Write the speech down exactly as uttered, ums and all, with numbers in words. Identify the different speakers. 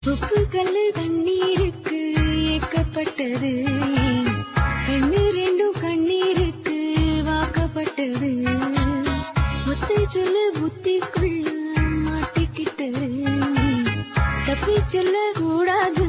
Speaker 1: உப்பு கல்லு தண்ணீருக்கு ஏக்கப்பட்டது, கண்ணு ரெண்டும் கண்ணீருக்கு வாக்கப்பட்டது, முத்து சொல்ல புத்திக்குள்ள மாட்டிக்கிட்டது, தப்பி சொல்ல கூடாது